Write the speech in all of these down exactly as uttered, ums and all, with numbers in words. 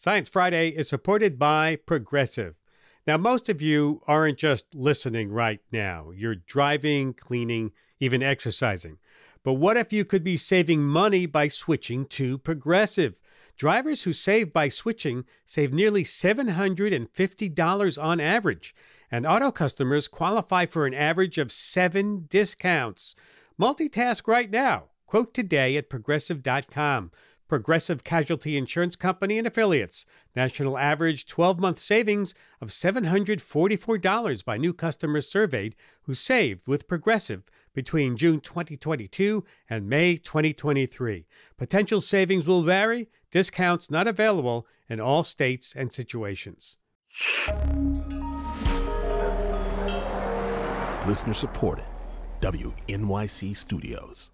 Science Friday is supported by Progressive. Now, most of you aren't just listening right now. You're driving, cleaning, even exercising. But what if you could be saving money by switching to Progressive? Drivers who save by switching save nearly seven hundred fifty dollars on average, and auto customers qualify for an average of seven discounts. Multitask right now. Quote today at progressive dot com. Progressive Casualty Insurance Company and Affiliates. National average twelve-month savings of seven hundred forty-four dollars by new customers surveyed who saved with Progressive between June twenty twenty-two and May twenty twenty-three. Potential savings will vary. Discounts not available in all states and situations. Listener supported. W N Y C Studios.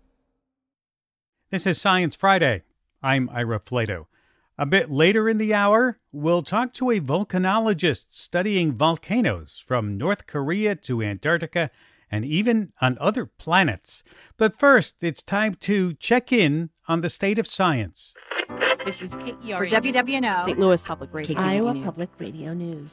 This is Science Friday. I'm Ira Flato. A bit later in the hour, we'll talk to a volcanologist studying volcanoes from North Korea to Antarctica and even on other planets. But first, it's time to check in on the state of science. This is Kate Yari for W W N O, Saint Louis Public Radio, Iowa News. Public Radio News.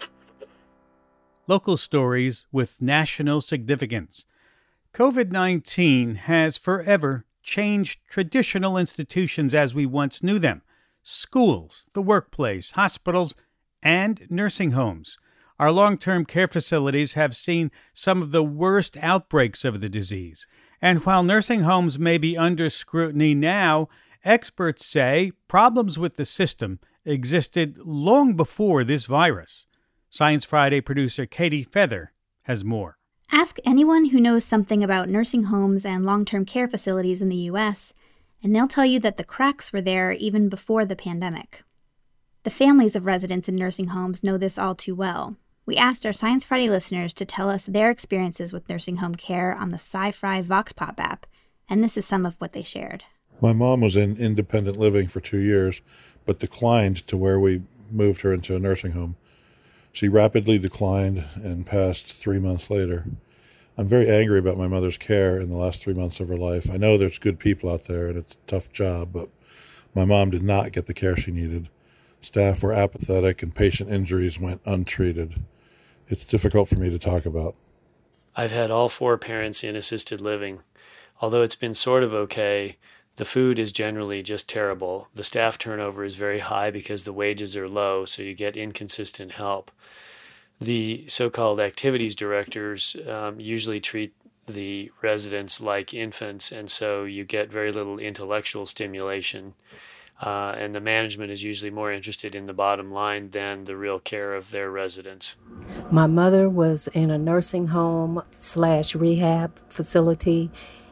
Local stories with national significance. covid nineteen has forever changed traditional institutions as we once knew them. Schools, the workplace, hospitals, and nursing homes. Our long-term care facilities have seen some of the worst outbreaks of the disease. And while nursing homes may be under scrutiny now, experts say problems with the system existed long before this virus. Science Friday producer Katie Feather has more. Ask anyone who knows something about nursing homes and long-term care facilities in the U S, and they'll tell you that the cracks were there even before the pandemic. The families of residents in nursing homes know this all too well. We asked our Science Friday listeners to tell us their experiences with nursing home care on the Sci-Fi Vox Pop app, and this is some of what they shared. My mom was in independent living for two years, but declined to where we moved her into a nursing home. She rapidly declined and passed three months later. I'm very angry about my mother's care in the last three months of her life. I know there's good people out there and it's a tough job, but my mom did not get the care she needed. Staff were apathetic and patient injuries went untreated. It's difficult for me to talk about. I've had all four parents in assisted living. Although it's been sort of okay, the food is generally just terrible. The staff turnover is very high because the wages are low, so you get inconsistent help. The so-called activities directors um, usually treat the residents like infants, and so you get very little intellectual stimulation. Uh, and the management is usually more interested in the bottom line than the real care of their residents. My mother was in a nursing home slash rehab facility,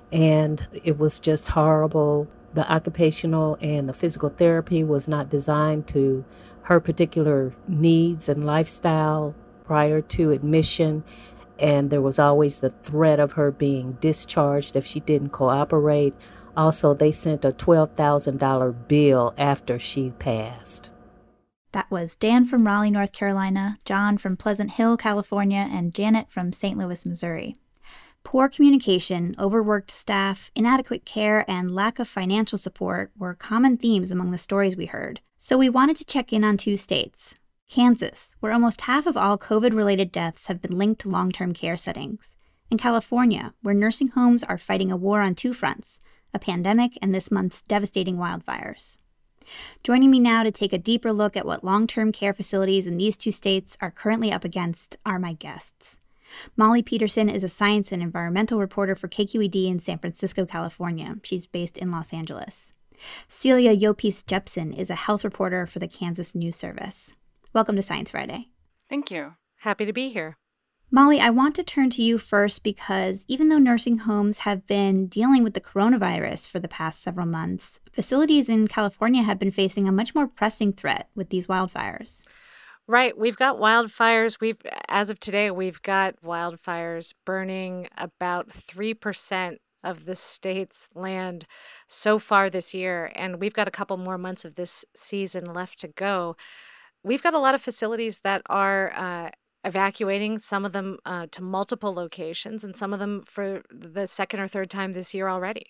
and it was just horrible. The occupational and the physical therapy was not designed to her particular needs and lifestyle prior to admission, and there was always the threat of her being discharged if she didn't cooperate. Also, they sent a twelve thousand dollars bill after she passed. That was Dan from Raleigh, North Carolina, John from Pleasant Hill, California, and Janet from Saint Louis, Missouri. Poor communication, overworked staff, inadequate care, and lack of financial support were common themes among the stories we heard. So we wanted to check in on two states. Kansas, where almost half of all COVID-related deaths have been linked to long-term care settings. And California, where nursing homes are fighting a war on two fronts, a pandemic and this month's devastating wildfires. Joining me now to take a deeper look at what long-term care facilities in these two states are currently up against are my guests. Molly Peterson is a science and environmental reporter for K Q E D in San Francisco, California. She's based in Los Angeles. Celia Yopis Jepson is a health reporter for the Kansas News Service. Welcome to Science Friday. Thank you. Happy to be here. Molly, I want to turn to you first because even though nursing homes have been dealing with the coronavirus for the past several months, facilities in California have been facing a much more pressing threat with these wildfires. Right. We've got wildfires. We've, as of today, we've got wildfires burning about three percent of the state's land so far this year. And we've got a couple more months of this season left to go. We've got a lot of facilities that are uh, evacuating, some of them uh, to multiple locations, and some of them for the second or third time this year already.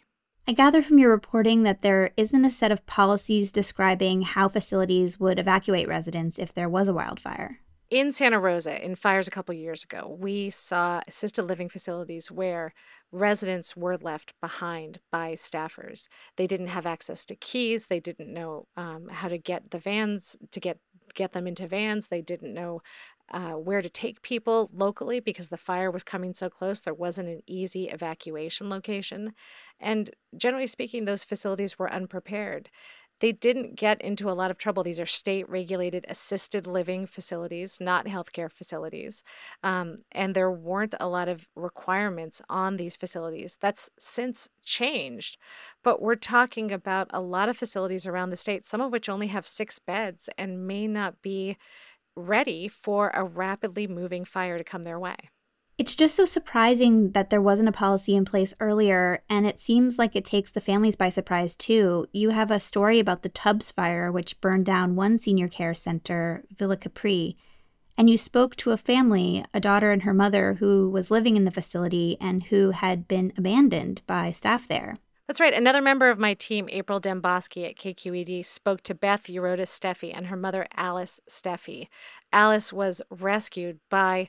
I gather from your reporting that there isn't a set of policies describing how facilities would evacuate residents if there was a wildfire. In Santa Rosa, in fires a couple years ago, we saw assisted living facilities where residents were left behind by staffers. They didn't have access to keys. They didn't know um, how to get the vans, to get, get them into vans. They didn't know uh, where to take people locally because the fire was coming so close. There wasn't an easy evacuation location. And generally speaking, those facilities were unprepared. They didn't get into a lot of trouble. These are state-regulated assisted living facilities, not healthcare facilities. Um, and there weren't a lot of requirements on these facilities. That's since changed. But we're talking about a lot of facilities around the state, some of which only have six beds and may not be ready for a rapidly moving fire to come their way. It's just so surprising that there wasn't a policy in place earlier, and it seems like it takes the families by surprise, too. You have a story about the Tubbs fire, which burned down one senior care center, Villa Capri, and you spoke to a family, a daughter and her mother, who was living in the facility and who had been abandoned by staff there. That's right. Another member of my team, April Demboski at K Q E D, spoke to Beth Eurotas Steffi and her mother, Alice Steffi. Alice was rescued by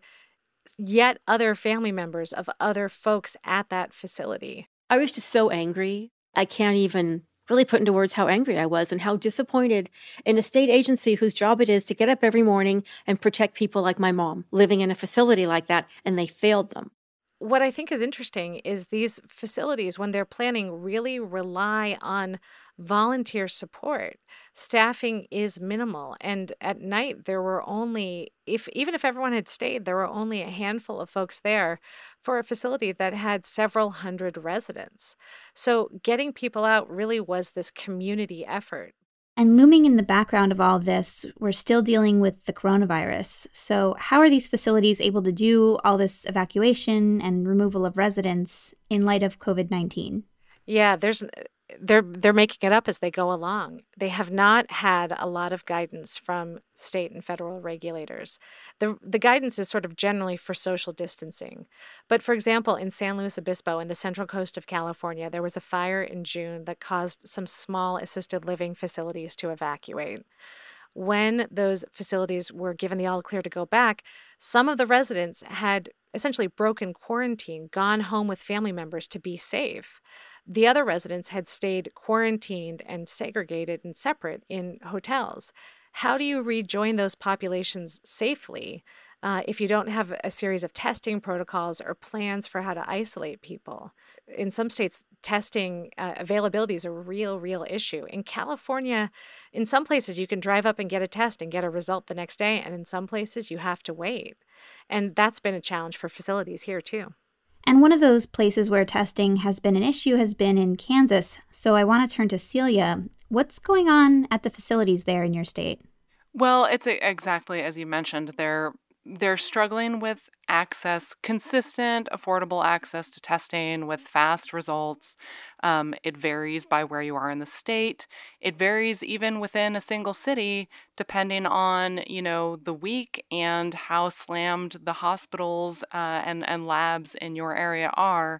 yet other family members of other folks at that facility. I was just so angry. I can't even really put into words how angry I was and how disappointed in a state agency whose job it is to get up every morning and protect people like my mom living in a facility like that, and they failed them. What I think is interesting is these facilities, when they're planning, really rely on volunteer support. Staffing is minimal. And at night, there were only, if even if everyone had stayed, there were only a handful of folks there for a facility that had several hundred residents. So getting people out really was this community effort. And looming in the background of all this, we're still dealing with the coronavirus. So how are these facilities able to do all this evacuation and removal of residents in light of covid nineteen? Yeah, there's they're they're making it up as they go along. They have not had a lot of guidance from state and federal regulators. The the guidance is sort of generally for social distancing. But for example, in San Luis Obispo in the central coast of California, there was a fire in June that caused some small assisted living facilities to evacuate. When those facilities were given the all clear to go back, some of the residents had essentially broken quarantine, gone home with family members to be safe. The other residents had stayed quarantined and segregated and separate in hotels. How do you rejoin those populations safely uh, if you don't have a series of testing protocols or plans for how to isolate people? In some states, testing uh, availability is a real, real issue. In California, in some places, you can drive up and get a test and get a result the next day, and in some places, you have to wait. And that's been a challenge for facilities here, too. And one of those places where testing has been an issue has been in Kansas. So I want to turn to Celia. What's going on at the facilities there in your state? Well, it's exactly as you mentioned. They're they're struggling with access, consistent, affordable access to testing with fast results. Um, it varies by where you are in the state. It varies even within a single city, depending on, you know, the week and how slammed the hospitals uh, and, and labs in your area are.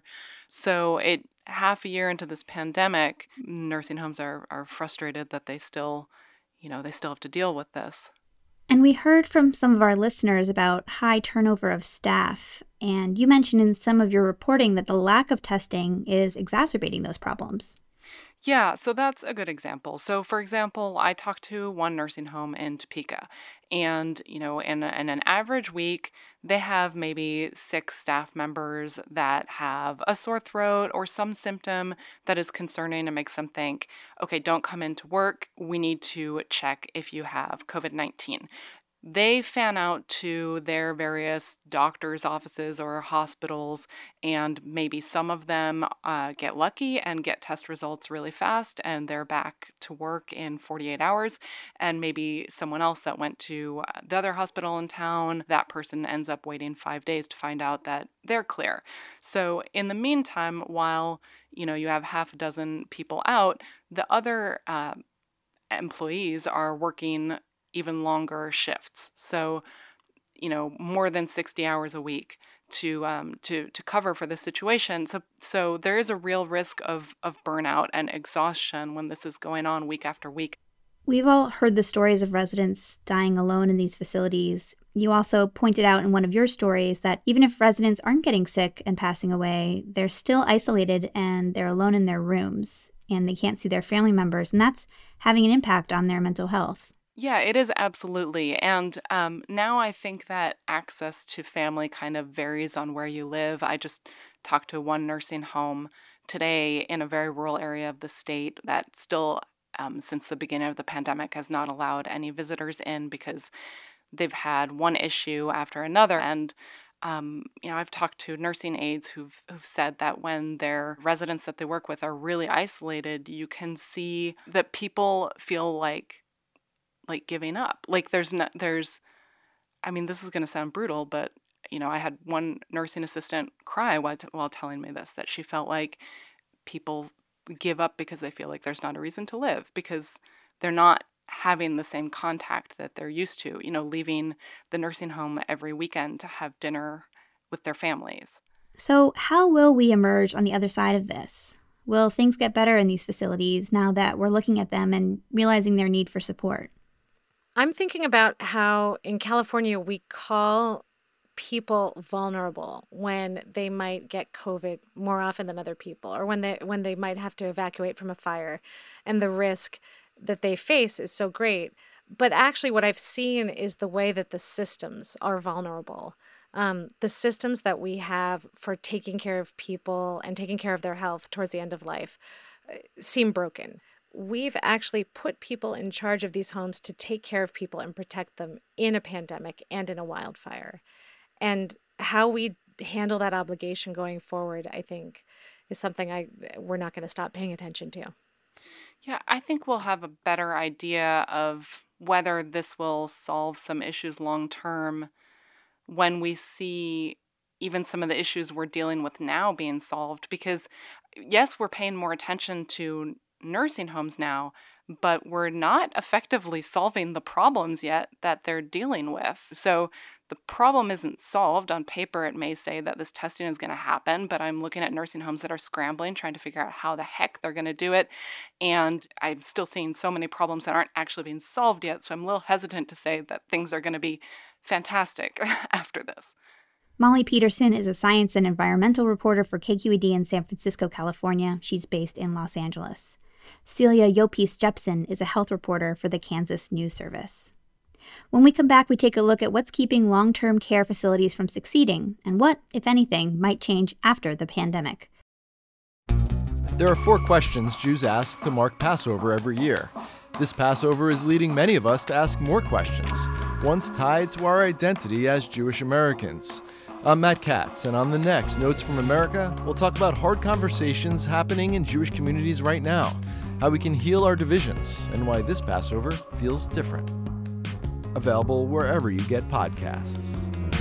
So it half a year into this pandemic, nursing homes are, are frustrated that they still, you know, they still have to deal with this. And we heard from some of our listeners about high turnover of staff. And you mentioned in some of your reporting that the lack of testing is exacerbating those problems. Yeah, so that's a good example. So, for example, I talked to one nursing home in Topeka, and, you know, in, in an average week, they have maybe six staff members that have a sore throat or some symptom that is concerning and makes them think, okay, don't come into work. We need to check if you have covid nineteen. They fan out to their various doctors' offices or hospitals, and maybe some of them uh, get lucky and get test results really fast, and they're back to work in forty-eight hours. And maybe someone else that went to the other hospital in town, that person ends up waiting five days to find out that they're clear. So in the meantime, while you know you have half a dozen people out, the other uh, employees are working even longer shifts. So you know, more than sixty hours a week to um, to to cover for this situation. So so there is a real risk of of burnout and exhaustion when this is going on week after week. We've all heard the stories of residents dying alone in these facilities. You also pointed out in one of your stories that even if residents aren't getting sick and passing away, they're still isolated and they're alone in their rooms and they can't see their family members, and that's having an impact on their mental health. Yeah, it is absolutely. And um, now I think that access to family kind of varies on where you live. I just talked to one nursing home today in a very rural area of the state that still, um, since the beginning of the pandemic, has not allowed any visitors in because they've had one issue after another. And Um, you know, I've talked to nursing aides who've who've said that when their residents that they work with are really isolated, you can see that people feel like like giving up. Like there's no, there's, I mean, this is going to sound brutal, but you know, I had one nursing assistant cry while t- while telling me this, that she felt like people give up because they feel like there's not a reason to live because they're not having the same contact that they're used to, you know, leaving the nursing home every weekend to have dinner with their families. So how will we emerge on the other side of this? Will things get better in these facilities now that we're looking at them and realizing their need for support? I'm thinking about how in California we call people vulnerable when they might get COVID more often than other people, or when they when they might have to evacuate from a fire, and the risk that they face is so great. But actually what I've seen is the way that the systems are vulnerable. Um, the systems that we have for taking care of people and taking care of their health towards the end of life uh, seem broken. We've actually put people in charge of these homes to take care of people and protect them in a pandemic and in a wildfire. And how we handle that obligation going forward, I think, is something I we're not going to stop paying attention to. Yeah, I think we'll have a better idea of whether this will solve some issues long term when we see even some of the issues we're dealing with now being solved. Because, yes, we're paying more attention to nursing homes now, but we're not effectively solving the problems yet that they're dealing with. So the problem isn't solved. On paper, it may say that this testing is going to happen, but I'm looking at nursing homes that are scrambling, trying to figure out how the heck they're going to do it. And I'm still seeing so many problems that aren't actually being solved yet. So I'm a little hesitant to say that things are going to be fantastic after this. Molly Peterson is a science and environmental reporter for K Q E D in San Francisco, California. She's based in Los Angeles. Celia Yopis Jepson is a health reporter for the Kansas News Service. When we come back, we take a look at what's keeping long-term care facilities from succeeding and what, if anything, might change after the pandemic. There are four questions Jews ask to mark Passover every year. This Passover is leading many of us to ask more questions, ones tied to our identity as Jewish Americans. I'm Matt Katz, and on the next Notes from America, we'll talk about hard conversations happening in Jewish communities right now, how we can heal our divisions, and why this Passover feels different. Available wherever you get podcasts.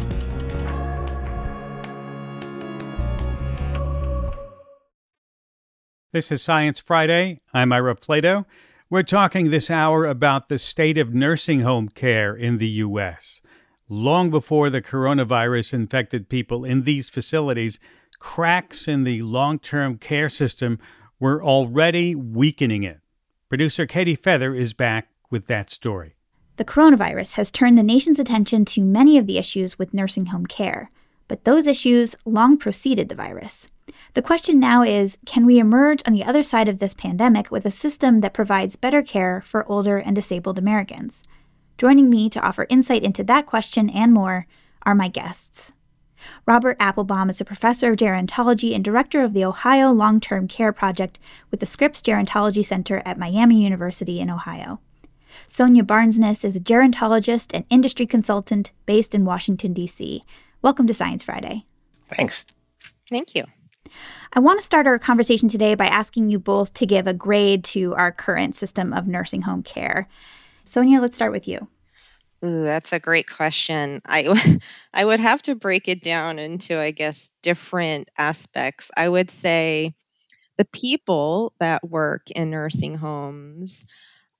This is Science Friday. I'm Ira Flato. We're talking this hour about the state of nursing home care in the U S. Long before the coronavirus infected people in these facilities, cracks in the long-term care system were already weakening it. Producer Katie Feather is back with that story. The coronavirus has turned the nation's attention to many of the issues with nursing home care, but those issues long preceded the virus. The question now is, can we emerge on the other side of this pandemic with a system that provides better care for older and disabled Americans? Joining me to offer insight into that question and more are my guests. Robert Applebaum is a professor of gerontology and director of the Ohio Long-Term Care Project with the Scripps Gerontology Center at Miami University in Ohio. Sonia Barnesness is a gerontologist and industry consultant based in Washington, D C. Welcome to Science Friday. Thanks. Thank you. I want to start our conversation today by asking you both to give a grade to our current system of nursing home care. Sonia, let's start with you. Ooh, that's a great question. I, I would have to break it down into, I guess, different aspects. I would say the people that work in nursing homes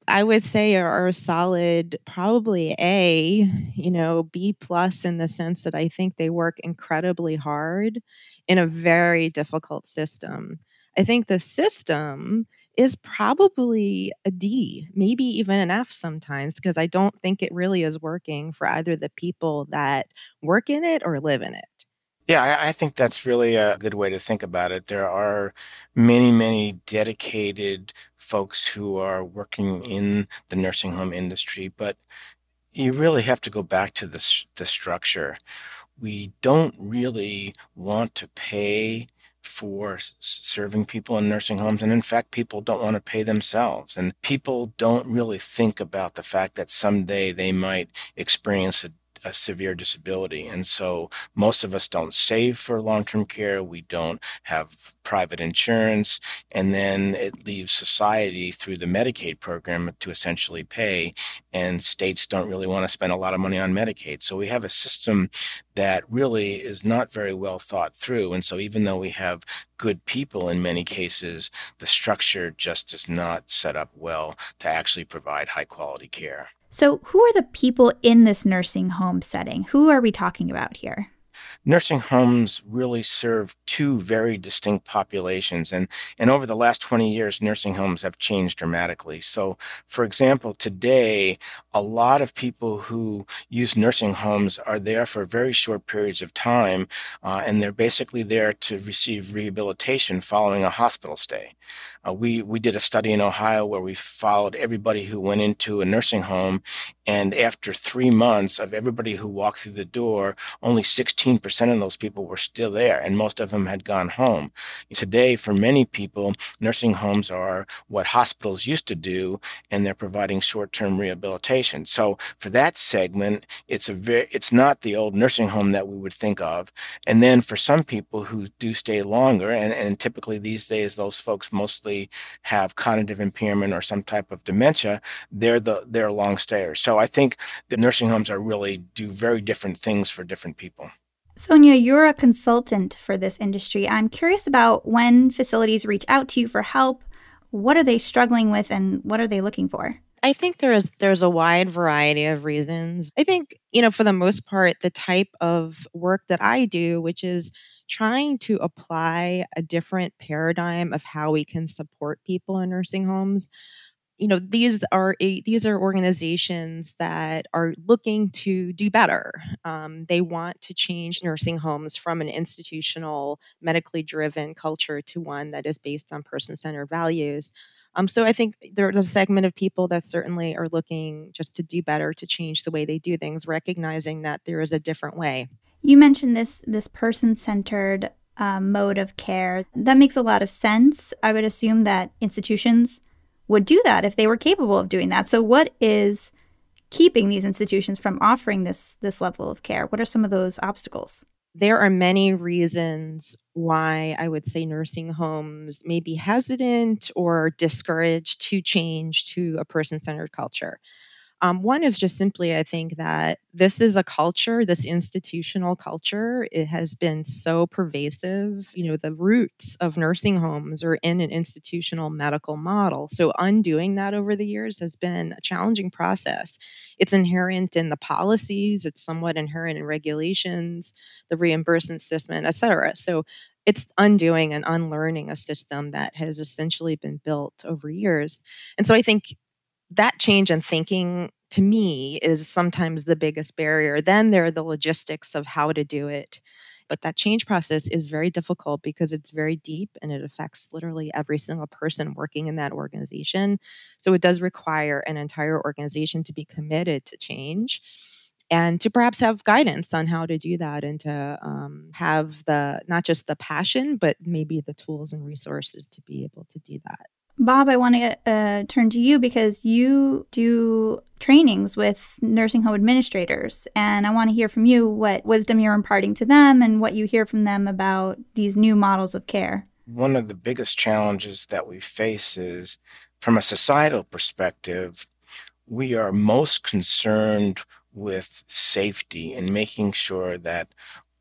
I would say are a solid, probably A, you know, B plus in the sense that I think they work incredibly hard in a very difficult system. I think the system is probably a D, maybe even an F sometimes, because I don't think it really is working for either the people that work in it or live in it. Yeah, I, I think that's really a good way to think about it. There are many, many dedicated folks who are working in the nursing home industry, but you really have to go back to the, s- the structure. We don't really want to pay for s- serving people in nursing homes. And in fact, people don't want to pay themselves. And people don't really think about the fact that someday they might experience a a severe disability. And so most of us don't save for long-term care. We don't have private insurance. And then it leaves society through the Medicaid program to essentially pay. And states don't really want to spend a lot of money on Medicaid. So we have a system that really is not very well thought through. And so even though we have good people in many cases, the structure just is not set up well to actually provide high quality care. So, who are the people in this nursing home setting? Who are we talking about here? Nursing homes really serve two very distinct populations. And, and over the last twenty years, nursing homes have changed dramatically. So, for example, today, a lot of people who use nursing homes are there for very short periods of time, uh, and they're basically there to receive rehabilitation following a hospital stay. Uh, we, we did a study in Ohio where we followed everybody who went into a nursing home, and after three months of everybody who walked through the door, only sixteen percent of those people were still there, and most of them had gone home. Today, for many people, nursing homes are what hospitals used to do, and they're providing short-term rehabilitation. So for that segment, it's a very, it's not the old nursing home that we would think of. And then for some people who do stay longer, and, and typically these days those folks mostly have cognitive impairment or some type of dementia, they're the they're long stayers. So I think the nursing homes are really do very different things for different people. Sonia, you're a consultant for this industry. I'm curious about when facilities reach out to you for help. What are they struggling with and what are they looking for? I think there's there's a wide variety of reasons. I think, you know, for the most part, the type of work that I do, which is trying to apply a different paradigm of how we can support people in nursing homes. You know, these are a, these are organizations that are looking to do better. Um, they want to change nursing homes from an institutional, medically driven culture to one that is based on person-centered values. Um, so I think there's a segment of people that certainly are looking just to do better, to change the way they do things, recognizing that there is a different way. You mentioned this this person-centered uh, mode of care. That makes a lot of sense. I would assume that institutions would do that if they were capable of doing that. So what is keeping these institutions from offering this this level of care? What are some of those obstacles? There are many reasons why I would say nursing homes may be hesitant or discouraged to change to a person-centered culture. Um, one is just simply, I think that this is a culture, this institutional culture. It has been so pervasive. You know, the roots of nursing homes are in an institutional medical model. So undoing that over the years has been a challenging process. It's inherent in the policies, it's somewhat inherent in regulations, the reimbursement system, et cetera. So it's undoing and unlearning a system that has essentially been built over years. And so I think that change in thinking, to me, is sometimes the biggest barrier. Then there are the logistics of how to do it. But that change process is very difficult because it's very deep and it affects literally every single person working in that organization. So it does require an entire organization to be committed to change and to perhaps have guidance on how to do that, and to um, have the not just the passion, but maybe the tools and resources to be able to do that. Bob, I want to uh, turn to you because you do trainings with nursing home administrators, and I want to hear from you what wisdom you're imparting to them and what you hear from them about these new models of care. One of the biggest challenges that we face is, from a societal perspective, we are most concerned with safety and making sure that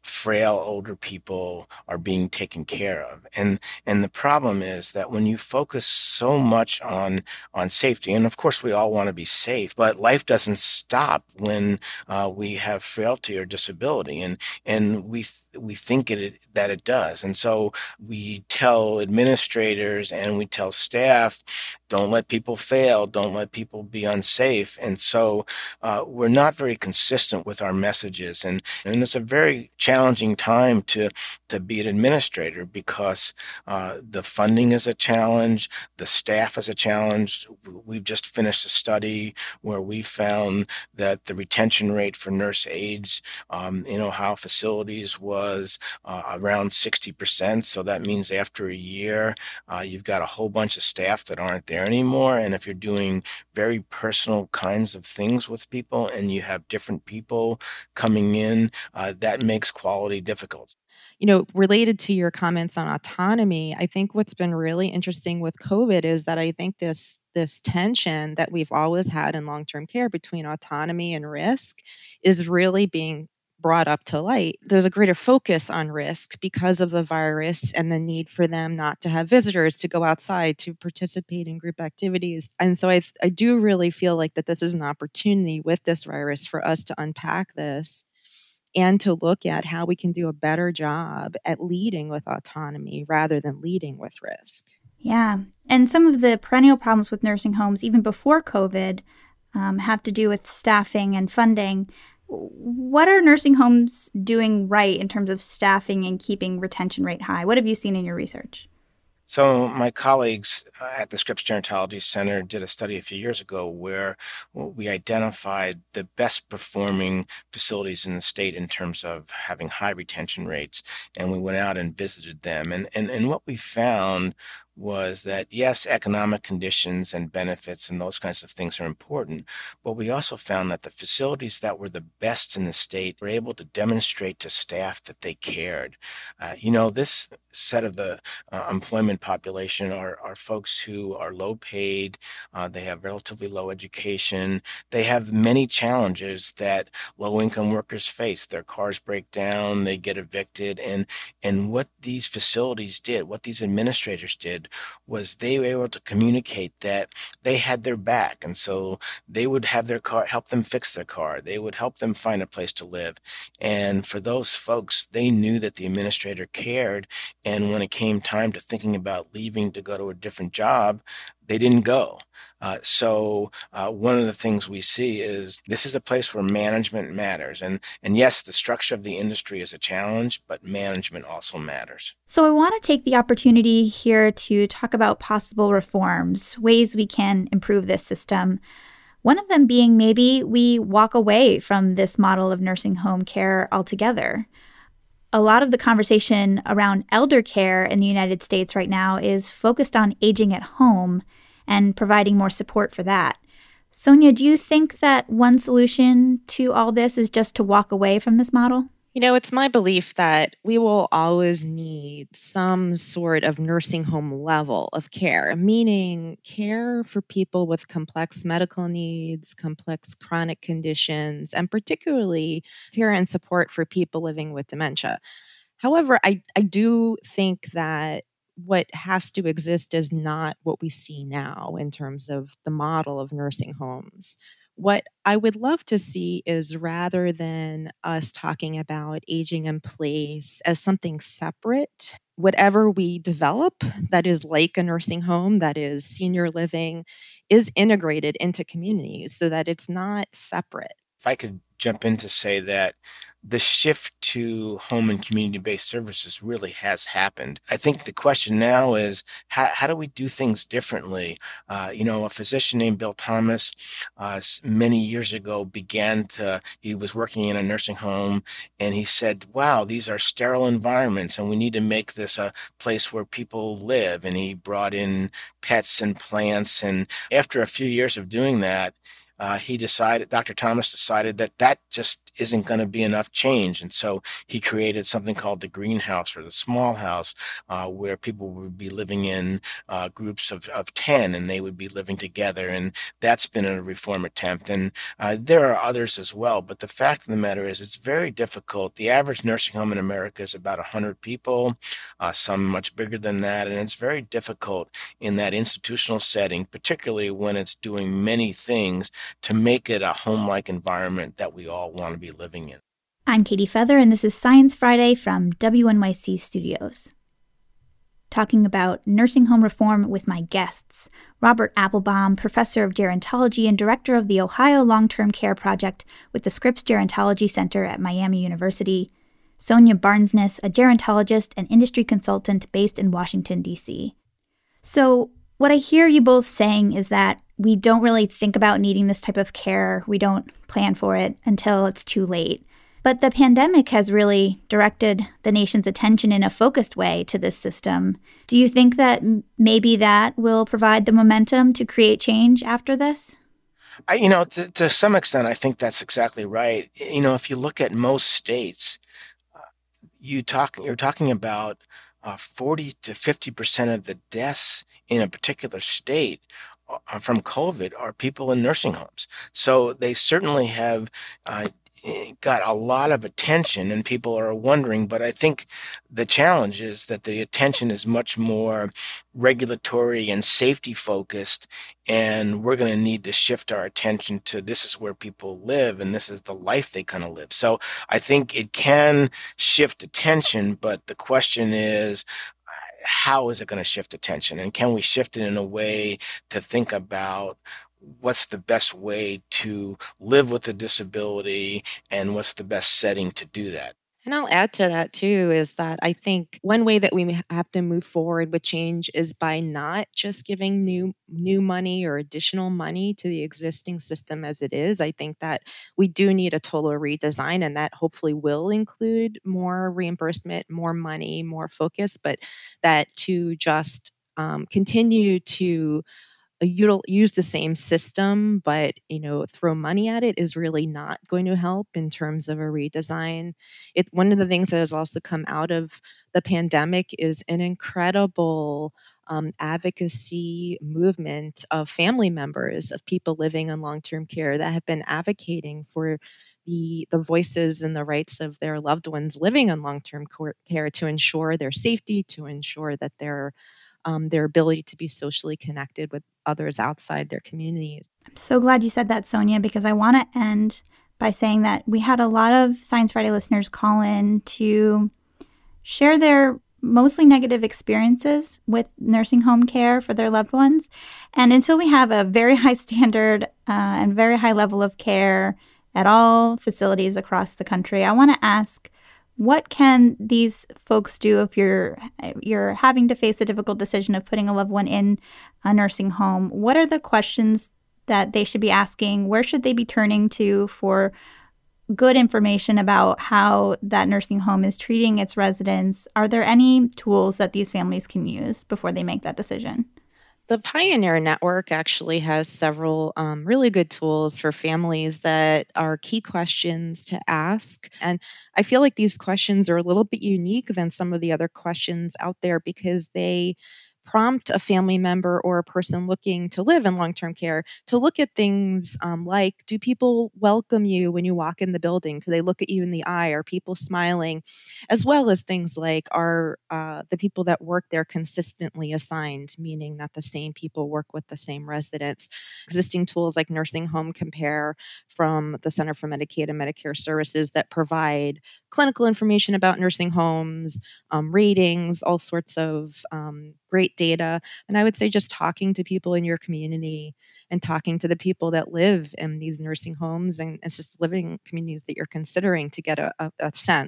frail older people are being taken care of. And and the problem is that when you focus so much on on safety, and of course we all want to be safe, but life doesn't stop when uh, we have frailty or disability, and and we th- we think it that it does. And so we tell administrators and we tell staff, don't let people fail, don't let people be unsafe. And so uh, we're not very consistent with our messages, and and it's a very challenging time to to be an administrator because uh, the funding is a challenge, the staff is a challenge. We've just finished a study where we found that the retention rate for nurse aides um, in Ohio facilities was uh, around sixty percent. So that means after a year, uh, you've got a whole bunch of staff that aren't there anymore. And if you're doing very personal kinds of things with people and you have different people coming in, uh, that makes quality difficult. You know, related to your comments on autonomy, I think what's been really interesting with COVID is that I think this this tension that we've always had in long-term care between autonomy and risk is really being brought up to light. There's a greater focus on risk because of the virus and the need for them not to have visitors, to go outside, to participate in group activities. And so I, I do really feel like that this is an opportunity with this virus for us to unpack this and to look at how we can do a better job at leading with autonomy rather than leading with risk. Yeah. And some of the perennial problems with nursing homes, even before COVID, um, have to do with staffing and funding. What are nursing homes doing right in terms of staffing and keeping retention rate high? What have you seen in your research? So my colleagues uh, at the Scripps Gerontology Center did a study a few years ago where we identified the best performing facilities in the state in terms of having high retention rates, and we went out and visited them. And and, and what we found was that, yes, economic conditions and benefits and those kinds of things are important, but we also found that the facilities that were the best in the state were able to demonstrate to staff that they cared. Uh, you know, this set of the uh, employment population are, are folks who are low paid, uh, they have relatively low education, they have many challenges that low income workers face. Their cars break down, they get evicted, and and what these facilities did, what these administrators did, was they were able to communicate that they had their back. And so they would have their car, help them fix their car. They would help them find a place to live. And for those folks, they knew that the administrator cared. And when it came time to thinking about leaving to go to a different job, they didn't go. Uh, so uh, one of the things we see is this is a place where management matters. And, and yes, the structure of the industry is a challenge, but management also matters. So I want to take the opportunity here to talk about possible reforms, ways we can improve this system. One of them being maybe we walk away from this model of nursing home care altogether. A lot of the conversation around elder care in the United States right now is focused on aging at home and providing more support for that. Sonia, do you think that one solution to all this is just to walk away from this model? You know, it's my belief that we will always need some sort of nursing home level of care, meaning care for people with complex medical needs, complex chronic conditions, and particularly care and support for people living with dementia. However, I, I do think that what has to exist is not what we see now in terms of the model of nursing homes. What I would love to see is, rather than us talking about aging in place as something separate, whatever we develop that is like a nursing home, that is senior living, is integrated into communities so that it's not separate. If I could jump in to say that the shift to home and community-based services really has happened. I think the question now is, how, how do we do things differently? Uh, you know, a physician named Bill Thomas uh, many years ago began to, he was working in a nursing home, and he said, wow, these are sterile environments, and we need to make this a place where people live. And he brought in pets and plants, and after a few years of doing that, Uh, he decided, Doctor Thomas decided that that just isn't going to be enough change. And so he created something called the greenhouse or the small house, uh, where people would be living in uh, groups of, of ten, and they would be living together. And that's been a reform attempt. And uh, there are others as well. But the fact of the matter is, it's very difficult. The average nursing home in America is about one hundred people, uh, some much bigger than that. And it's very difficult in that institutional setting, particularly when it's doing many things to make it a home-like environment that we all want to be living in. I'm Katie Feather, and this is Science Friday from W N Y C Studios. Talking about nursing home reform with my guests, Robert Applebaum, professor of gerontology and director of the Ohio Long-Term Care Project with the Scripps Gerontology Center at Miami University, Sonia Barnesness, a gerontologist and industry consultant based in Washington, D C. So what I hear you both saying is that we don't really think about needing this type of care. We don't plan for it until it's too late. But the pandemic has really directed the nation's attention in a focused way to this system. Do you think that maybe that will provide the momentum to create change after this? I, you know, to, to some extent, I think that's exactly right. You know, if you look at most states, uh, you talk, you're talking about uh, forty to fifty percent of the deaths in a particular state uh, from COVID are people in nursing homes. So they certainly have uh, got a lot of attention, and people are wondering, but I think the challenge is that the attention is much more regulatory and safety focused, and we're going to need to shift our attention to this is where people live and this is the life they kind of live. So I think it can shift attention, but the question is, how is it going to shift attention? And can we shift it in a way to think about what's the best way to live with a disability and what's the best setting to do that? And I'll add to that too, is that I think one way that we have to move forward with change is by not just giving new new money or additional money to the existing system as it is. I think that we do need a total redesign, and that hopefully will include more reimbursement, more money, more focus, but that to just um, continue to util- use the same system, but you know, throw money at it is really not going to help in terms of a redesign. It one of the things that has also come out of the pandemic is an incredible um, advocacy movement of family members of people living in long-term care that have been advocating for the the voices and the rights of their loved ones living in long-term care to ensure their safety, to ensure that their um, their ability to be socially connected with others outside their communities. I'm so glad you said that, Sonia, because I want to end by saying that we had a lot of Science Friday listeners call in to share their mostly negative experiences with nursing home care for their loved ones. And until we have a very high standard uh, and very high level of care at all facilities across the country, I want to ask, what can these folks do if you're you're having to face a difficult decision of putting a loved one in a nursing home? What are the questions that they should be asking? Where should they be turning to for good information about how that nursing home is treating its residents? Are there any tools that these families can use before they make that decision? The Pioneer Network actually has several um, really good tools for families that are key questions to ask. And I feel like these questions are a little bit unique than some of the other questions out there because they prompt a family member or a person looking to live in long-term care to look at things um, like, do people welcome you when you walk in the building? Do they look at you in the eye? Are people smiling? As well as things like, are uh, the people that work there consistently assigned, meaning that the same people work with the same residents? Existing tools like Nursing Home Compare from the Center for Medicaid and Medicare Services that provide clinical information about nursing homes, um, ratings, all sorts of um, great data. And I would say just talking to people in your community and talking to the people that live in these nursing homes and assisted living communities that you're considering to get a, a, a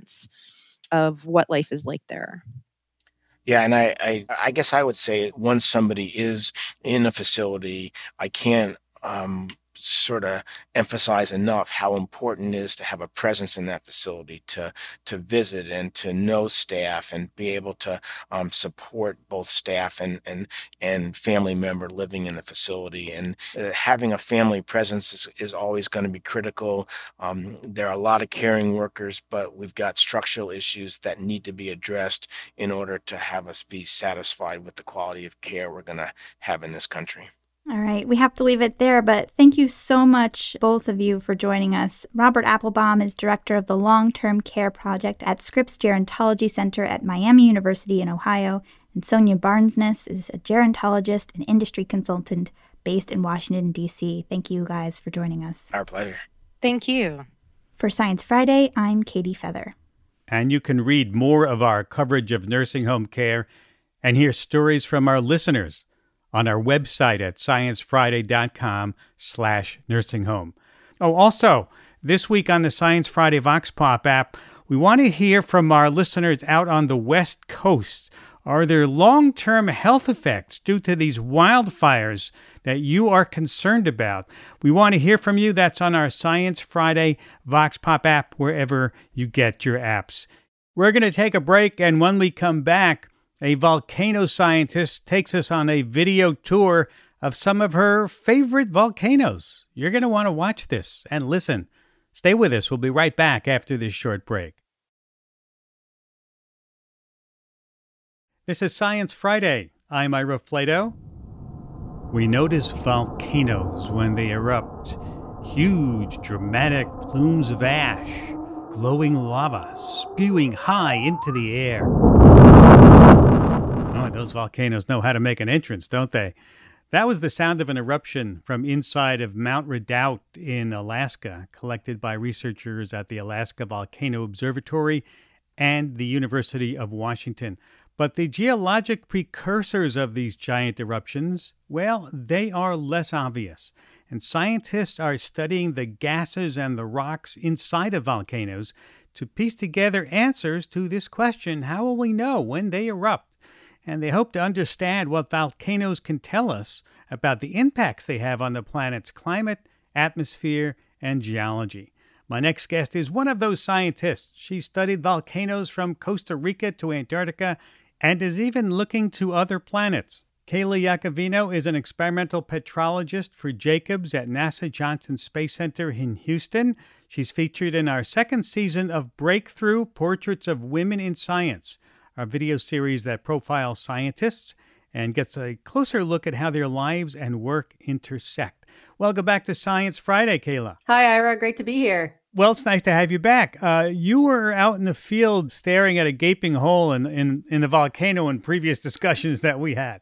sense of what life is like there. Yeah, and I, I, I guess I would say once somebody is in a facility, I can't um, sort of emphasize enough how important it is to have a presence in that facility, to to visit and to know staff and be able to um, support both staff and and and family member living in the facility. And uh, having a family presence is, is always going to be critical. Um, there are a lot of caring workers, but we've got structural issues that need to be addressed in order to have us be satisfied with the quality of care we're going to have in this country. All right, we have to leave it there, but thank you so much, both of you, for joining us. Robert Applebaum is director of the Long-Term Care Project at Scripps Gerontology Center at Miami University in Ohio, and Sonia Barnesness is a gerontologist and industry consultant based in Washington, D C. Thank you guys for joining us. Our pleasure. Thank you. For Science Friday, I'm Katie Feather. And you can read more of our coverage of nursing home care and hear stories from our listeners on our website at sciencefriday.com slash nursing home. Oh, also, this week on the Science Friday Vox Pop app, we want to hear from our listeners out on the West Coast. Are there long-term health effects due to these wildfires that you are concerned about? We want to hear from you. That's on our Science Friday Vox Pop app, wherever you get your apps. We're going to take a break, and when we come back, a volcano scientist takes us on a video tour of some of her favorite volcanoes. You're going to want to watch this and listen. Stay with us. We'll be right back after this short break. This is Science Friday. I'm Ira Flato. We notice volcanoes when they erupt. Huge, dramatic plumes of ash, glowing lava spewing high into the air. Oh, those volcanoes know how to make an entrance, don't they? That was the sound of an eruption from inside of Mount Redoubt in Alaska, collected by researchers at the Alaska Volcano Observatory and the University of Washington. But the geologic precursors of these giant eruptions, well, they are less obvious. And scientists are studying the gases and the rocks inside of volcanoes to piece together answers to this question: how will we know when they erupt? And they hope to understand what volcanoes can tell us about the impacts they have on the planet's climate, atmosphere, and geology. My next guest is one of those scientists. She studied volcanoes from Costa Rica to Antarctica and is even looking to other planets. Kayla Iacovino is an experimental petrologist for Jacobs at NASA Johnson Space Center in Houston. She's featured in our second season of Breakthrough: Portraits of Women in Science, our video series that profiles scientists and gets a closer look at how their lives and work intersect. Welcome back to Science Friday, Kayla. Hi, Ira. Great to be here. Well, it's nice to have you back. Uh, you were out in the field staring at a gaping hole in, in, in the volcano in previous discussions that we had.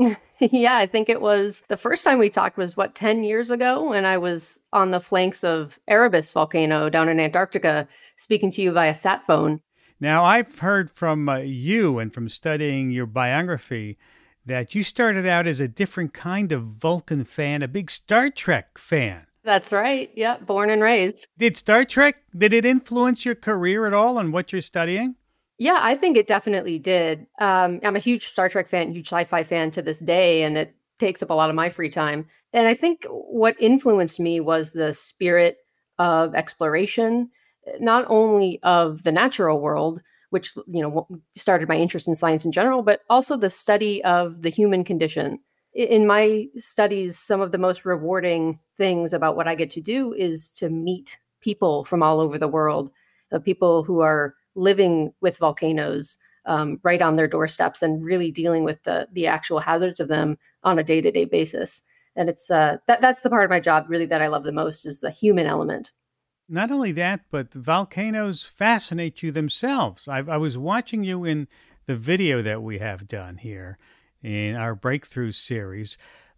Yeah, I think it was the first time we talked was, what, ten years ago, when I was on the flanks of Erebus volcano down in Antarctica, speaking to you via sat phone. Now, I've heard from uh, you and from studying your biography that you started out as a different kind of Vulcan fan, a big Star Trek fan. That's right. Yeah, born and raised. Did Star Trek, did it influence your career at all and what you're studying? Yeah, I think it definitely did. Um, I'm a huge Star Trek fan, huge sci-fi fan to this day, and it takes up a lot of my free time. And I think what influenced me was the spirit of exploration, not only of the natural world, which, you know, started my interest in science in general, but also the study of the human condition. In my studies, some of the most rewarding things about what I get to do is to meet people from all over the world, uh, people who are living with volcanoes um, right on their doorsteps and really dealing with the the actual hazards of them on a day-to-day basis. And it's uh, that that's the part of my job really that I love the most, is the human element. Not only that, but volcanoes fascinate you themselves. I, I was watching you in the video that we have done here in our Breakthrough series,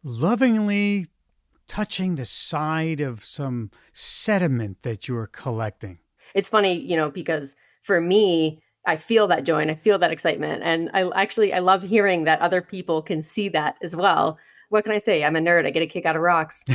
lovingly touching the side of some sediment that you were collecting. It's funny, you know, because for me, I feel that joy and I feel that excitement. And I actually, I love hearing that other people can see that as well. What can I say? I'm a nerd. I get a kick out of rocks.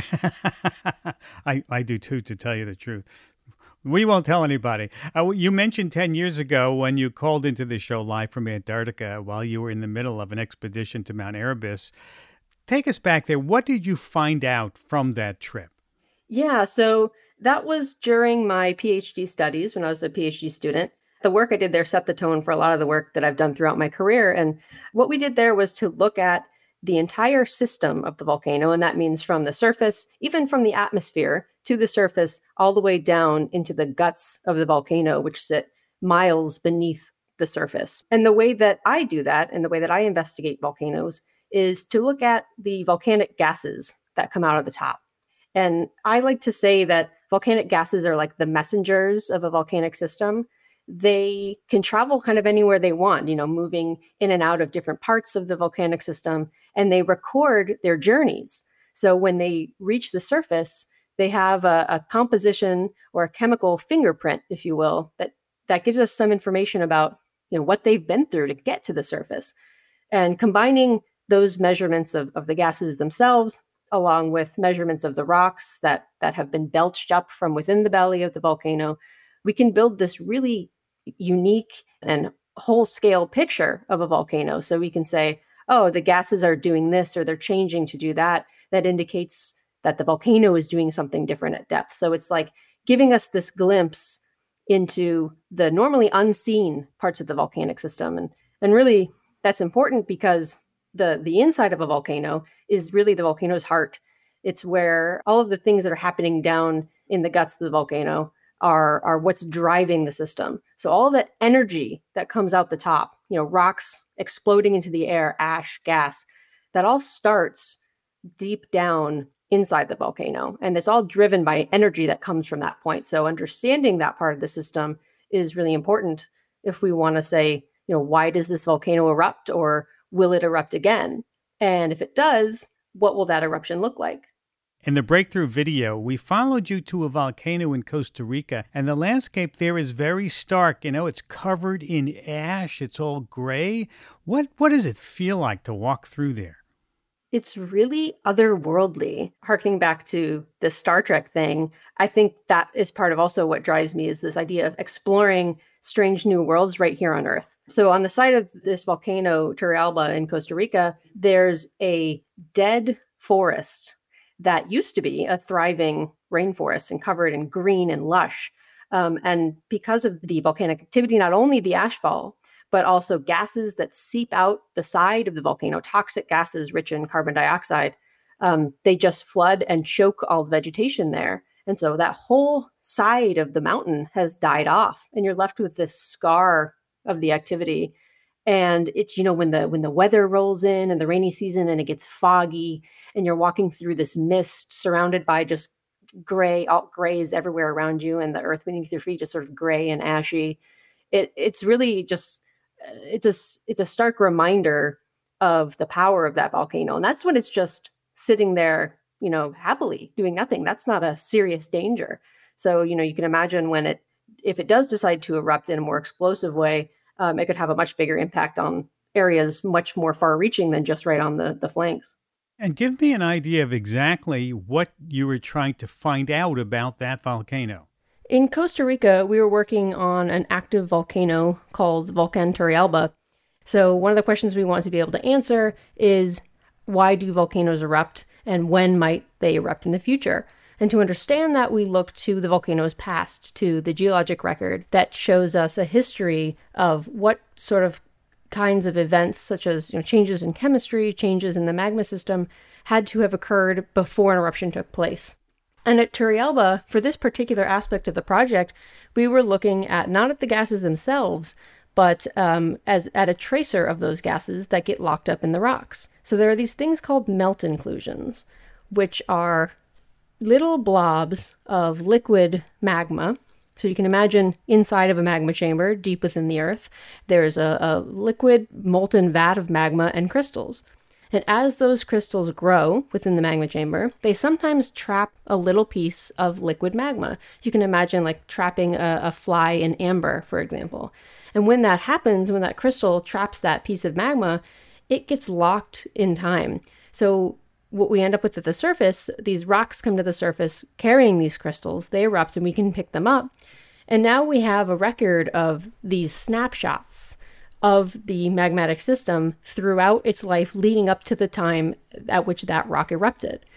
I, I do too, to tell you the truth. We won't tell anybody. Uh, you mentioned ten years ago when you called into the show live from Antarctica while you were in the middle of an expedition to Mount Erebus. Take us back there. What did you find out from that trip? Yeah, so that was during my PhD studies when I was a PhD student. The work I did there set the tone for a lot of the work that I've done throughout my career. And what we did there was to look at the entire system of the volcano. And that means from the surface, even from the atmosphere to the surface, all the way down into the guts of the volcano, which sit miles beneath the surface. And the way that I do that and the way that I investigate volcanoes is to look at the volcanic gases that come out of the top. And I like to say that volcanic gases are like the messengers of a volcanic system. They can travel kind of anywhere they want, you know, moving in and out of different parts of the volcanic system, and they record their journeys. So when they reach the surface, they have a, a composition or a chemical fingerprint, if you will, that, that gives us some information about, you know, what they've been through to get to the surface. And combining those measurements of, of the gases themselves, along with measurements of the rocks that, that have been belched up from within the belly of the volcano, we can build this really unique and whole-scale picture of a volcano. So we can say, oh, the gases are doing this or they're changing to do that. That indicates that the volcano is doing something different at depth. So it's like giving us this glimpse into the normally unseen parts of the volcanic system. And, and really, that's important because the, the inside of a volcano is really the volcano's heart. It's where all of the things that are happening down in the guts of the volcano are, are what's driving the system. So all that energy that comes out the top, you know, rocks exploding into the air, ash, gas, that all starts deep down inside the volcano. And it's all driven by energy that comes from that point. So understanding that part of the system is really important if we want to say, you know, why does this volcano erupt, or will it erupt again? And if it does, what will that eruption look like? In the breakthrough video, we followed you to a volcano in Costa Rica, and the landscape there is very stark. You know, it's covered in ash. It's all gray. What what does it feel like to walk through there? It's really otherworldly. Harkening back to the Star Trek thing, I think that is part of also what drives me, is this idea of exploring strange new worlds right here on Earth. So on the side of this volcano, Turrialba in Costa Rica, there's a dead forest that used to be a thriving rainforest and covered in green and lush. Um, and because of the volcanic activity, not only the ashfall, but also gases that seep out the side of the volcano, toxic gases rich in carbon dioxide, um, they just flood and choke all the vegetation there. And so that whole side of the mountain has died off, and you're left with this scar of the activity. And it's, you know, when the when the weather rolls in and the rainy season and it gets foggy and you're walking through this mist surrounded by just gray, alt grays everywhere around you, and the earth beneath your feet just sort of gray and ashy. It it's really just it's a it's a stark reminder of the power of that volcano. And that's when it's just sitting there, you know, happily doing nothing. That's not a serious danger. So, you know, you can imagine when it if it does decide to erupt in a more explosive way, Um, it could have a much bigger impact on areas much more far-reaching than just right on the, the flanks. And give me an idea of exactly what you were trying to find out about that volcano. In Costa Rica, we were working on an active volcano called Volcan Turrialba. So one of the questions we want to be able to answer is, why do volcanoes erupt, and when might they erupt in the future? And to understand that, we look to the volcano's past, to the geologic record that shows us a history of what sort of kinds of events, such as, you know, changes in chemistry, changes in the magma system, had to have occurred before an eruption took place. And at Turrialba, for this particular aspect of the project, we were looking at not at the gases themselves, but um, as at a tracer of those gases that get locked up in the rocks. So there are these things called melt inclusions, which are little blobs of liquid magma. So you can imagine inside of a magma chamber, deep within the earth, there's a, a liquid molten vat of magma and crystals. And as those crystals grow within the magma chamber, they sometimes trap a little piece of liquid magma. You can imagine like trapping a, a fly in amber, for example. And when that happens, when that crystal traps that piece of magma, it gets locked in time. So what we end up with at the surface, these rocks come to the surface carrying these crystals, they erupt and we can pick them up. And now we have a record of these snapshots of the magmatic system throughout its life leading up to the time at which that rock erupted.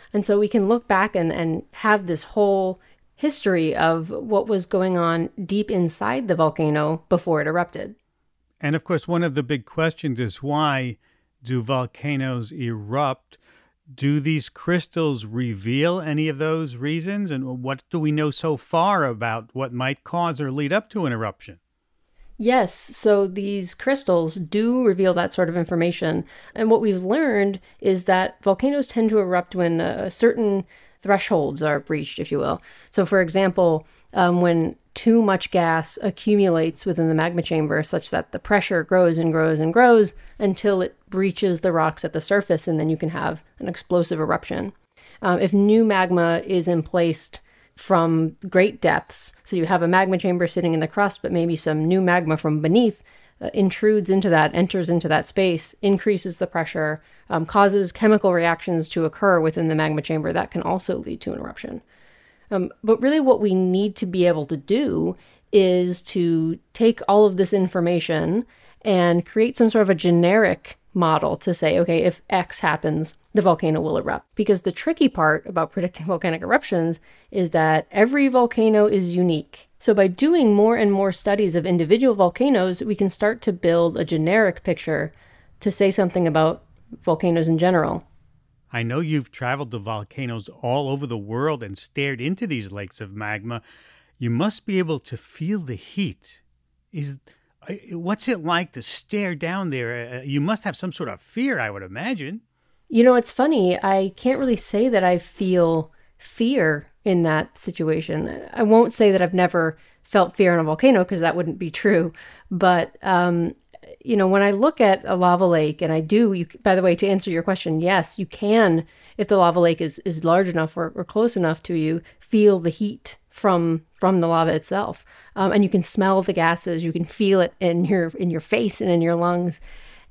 And so we can look back and, and have this whole history of what was going on deep inside the volcano before it erupted. And of course, one of the big questions is, why do volcanoes erupt? Do these crystals reveal any of those reasons? And what do we know so far about what might cause or lead up to an eruption? Yes, so these crystals do reveal that sort of information. And what we've learned is that volcanoes tend to erupt when uh, certain thresholds are breached, if you will. So for example, um, when too much gas accumulates within the magma chamber such that the pressure grows and grows and grows until it breaches the rocks at the surface, and then you can have an explosive eruption. Um, if new magma is emplaced from great depths, so you have a magma chamber sitting in the crust, but maybe some new magma from beneath uh, intrudes into that, enters into that space, increases the pressure, um, causes chemical reactions to occur within the magma chamber that can also lead to an eruption. Um, but really what we need to be able to do is to take all of this information and create some sort of a generic model to say, okay, if X happens, the volcano will erupt. Because the tricky part about predicting volcanic eruptions is that every volcano is unique. So by doing more and more studies of individual volcanoes, we can start to build a generic picture to say something about volcanoes in general. I know you've traveled to volcanoes all over the world and stared into these lakes of magma. You must be able to feel the heat. Is What's it like to stare down there? You must have some sort of fear, I would imagine. You know, it's funny. I can't really say that I feel fear in that situation. I won't say that I've never felt fear in a volcano, because that wouldn't be true. But, um, you know, when I look at a lava lake, and I do, you, by the way, to answer your question, yes, you can, if the lava lake is, is large enough or, or close enough to you, feel the heat from from the lava itself. Um, and you can smell the gases, you can feel it in your in your face and in your lungs.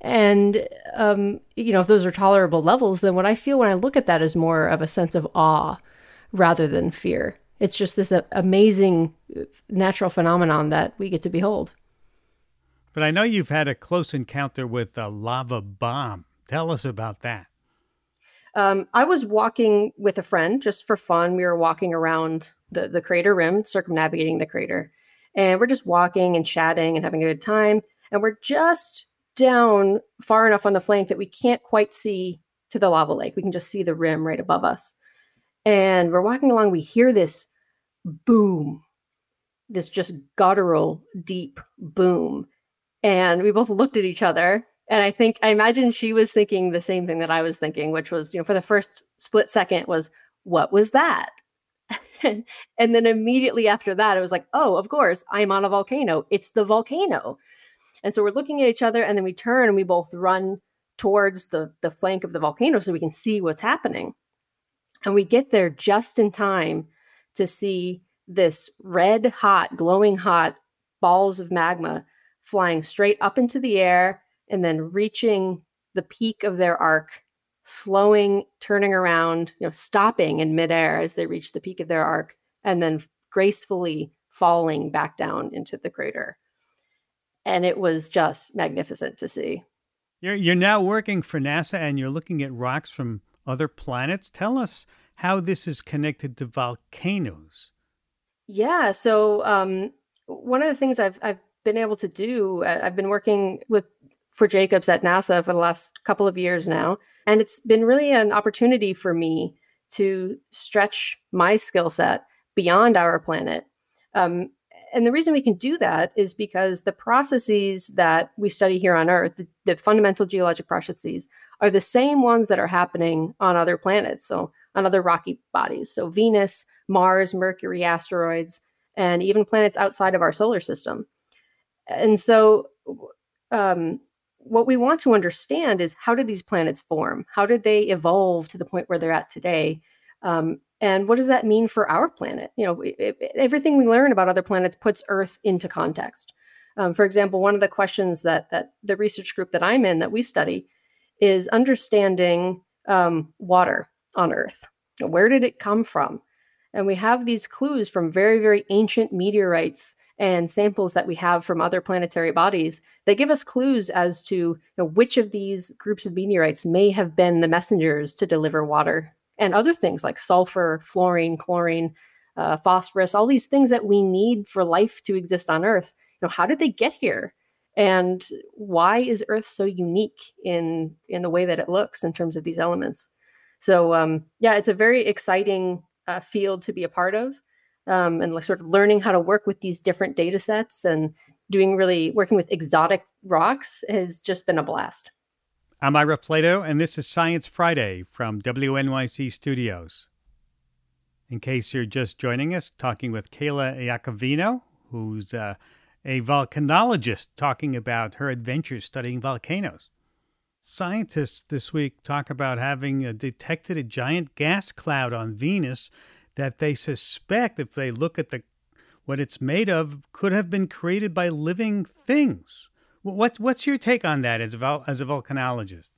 And, um, you know, if those are tolerable levels, then what I feel when I look at that is more of a sense of awe rather than fear. It's just this uh, amazing natural phenomenon that we get to behold. But I know you've had a close encounter with a lava bomb. Tell us about that. Um, I was walking with a friend just for fun. We were walking around the, the crater rim, circumnavigating the crater. And we're just walking and chatting and having a good time. And we're just down far enough on the flank that we can't quite see to the lava lake. We can just see the rim right above us. And we're walking along. We hear this boom, this just guttural, deep boom. And we both looked at each other. And I think, I imagine she was thinking the same thing that I was thinking, which was, you know, for the first split second was, what was that? And then immediately after that, it was like, oh, of course, I'm on a volcano. It's the volcano. And so we're looking at each other, and then we turn and we both run towards the, the flank of the volcano so we can see what's happening. And we get there just in time to see this red hot, glowing hot balls of magma flying straight up into the air, and then reaching the peak of their arc, slowing, turning around, you know, stopping in midair as they reach the peak of their arc, and then gracefully falling back down into the crater. And it was just magnificent to see. You're, you're now working for NASA, and you're looking at rocks from other planets. Tell us how this is connected to volcanoes. Yeah, so um, one of the things I've I've been able to do, I've been working with for Jacobs at NASA for the last couple of years now. And it's been really an opportunity for me to stretch my skill set beyond our planet. Um, and the reason we can do that is because the processes that we study here on Earth, the, the fundamental geologic processes, are the same ones that are happening on other planets, so on other rocky bodies. So Venus, Mars, Mercury, asteroids, and even planets outside of our solar system. And so um, what we want to understand is, how did these planets form? How did they evolve to the point where they're at today? Um, and what does that mean for our planet? You know, it, it, everything we learn about other planets puts Earth into context. Um, for example, one of the questions that that the research group that I'm in, that we study, is understanding um, water on Earth. Where did it come from? And we have these clues from very, very ancient meteorites and samples that we have from other planetary bodies that give us clues as to, you know, which of these groups of meteorites may have been the messengers to deliver water and other things like sulfur, fluorine, chlorine, uh, phosphorus, all these things that we need for life to exist on Earth. You know, how did they get here? And why is Earth so unique in in the way that it looks in terms of these elements? So um, yeah, it's a very exciting uh, field to be a part of, um, and like sort of learning how to work with these different data sets and doing really working with exotic rocks has just been a blast. I'm Ira Flato, and this is Science Friday from W N Y C Studios. In case you're just joining us, talking with Kayla Iacovino, who's uh, a volcanologist talking about her adventures studying volcanoes. Scientists this week talk about having uh, detected a giant gas cloud on Venus that they suspect, if they look at the what it's made of, could have been created by living things. What's what's your take on that as a vol- as a volcanologist?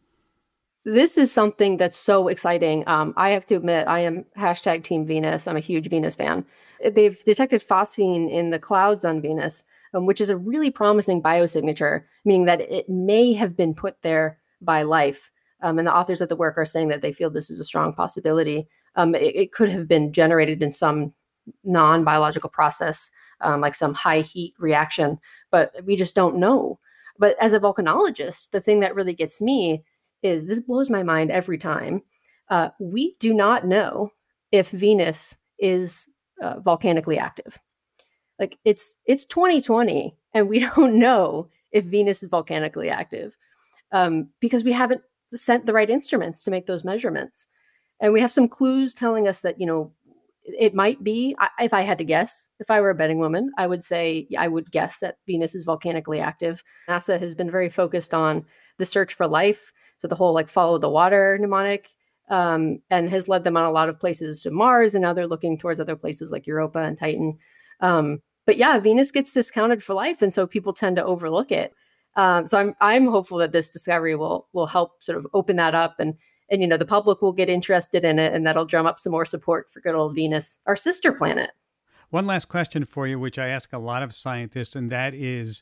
This is something that's so exciting. Um, I have to admit, I am hashtag Team Venus. I'm a huge Venus fan. They've detected phosphine in the clouds on Venus, um, which is a really promising biosignature, meaning that it may have been put there by life. Um, and the authors of the work are saying that they feel this is a strong possibility. Um, it, it could have been generated in some non-biological process, um, like some high heat reaction, but we just don't know. But as a volcanologist, the thing that really gets me is, this blows my mind every time. Uh, we do not know if Venus is uh, volcanically active. Like it's it's twenty twenty, and we don't know if Venus is volcanically active. Um, because we haven't sent the right instruments to make those measurements. And we have some clues telling us that, you know, it might be, I, if I had to guess, if I were a betting woman, I would say, I would guess that Venus is volcanically active. NASA has been very focused on the search for life. So the whole like follow the water mnemonic, um, and has led them on a lot of places to Mars. And now they're looking towards other places like Europa and Titan. Um, but yeah, Venus gets discounted for life. And so people tend to overlook it. Um, so I'm I'm hopeful that this discovery will will help sort of open that up, and and you know the public will get interested in it, and that'll drum up some more support for good old Venus, our sister planet. One last question for you, which I ask a lot of scientists, and that is,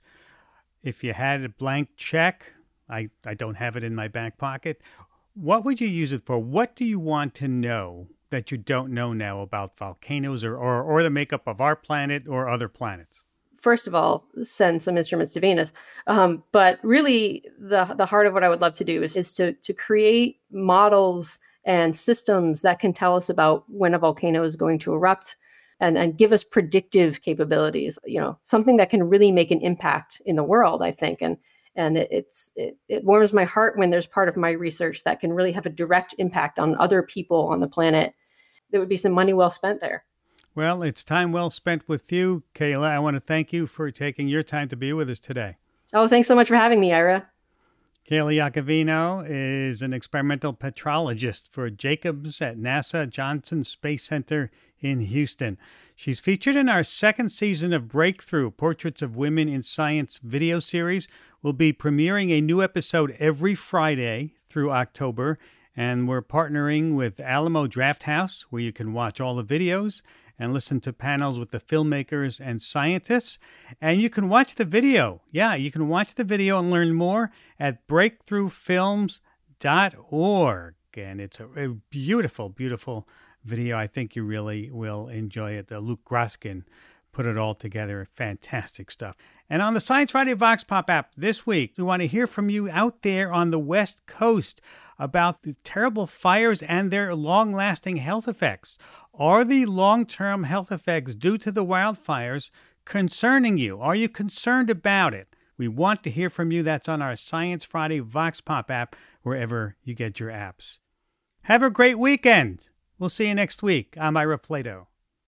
if you had a blank check, I, I don't have it in my back pocket, what would you use it for? What do you want to know that you don't know now about volcanoes or or, or the makeup of our planet or other planets? First of all, send some instruments to Venus. Um, but really, the the heart of what I would love to do is, is to, to create models and systems that can tell us about when a volcano is going to erupt, and, and give us predictive capabilities, you know, something that can really make an impact in the world, I think. And and it, it's it, it warms my heart when there's part of my research that can really have a direct impact on other people on the planet. There would be some money well spent there. Well, it's time well spent with you, Kayla. I want to thank you for taking your time to be with us today. Oh, thanks so much for having me, Ira. Kayla Iacovino is an experimental petrologist for Jacobs at NASA Johnson Space Center in Houston. She's featured in our second season of Breakthrough, Portraits of Women in Science video series. We'll be premiering a new episode every Friday through October, and we're partnering with Alamo Drafthouse, where you can watch all the videos and listen to panels with the filmmakers and scientists. And you can watch the video. Yeah, you can watch the video and learn more at breakthrough films dot org. And it's a, a beautiful, beautiful video. I think you really will enjoy it. Uh, Luke Groskin put it all together. Fantastic stuff. And on the Science Friday Vox Pop app this week, we want to hear from you out there on the West Coast about the terrible fires and their long-lasting health effects. Are the long-term health effects due to the wildfires concerning you? Are you concerned about it? We want to hear from you. That's on our Science Friday Vox Pop app, wherever you get your apps. Have a great weekend. We'll see you next week. I'm Ira Flato.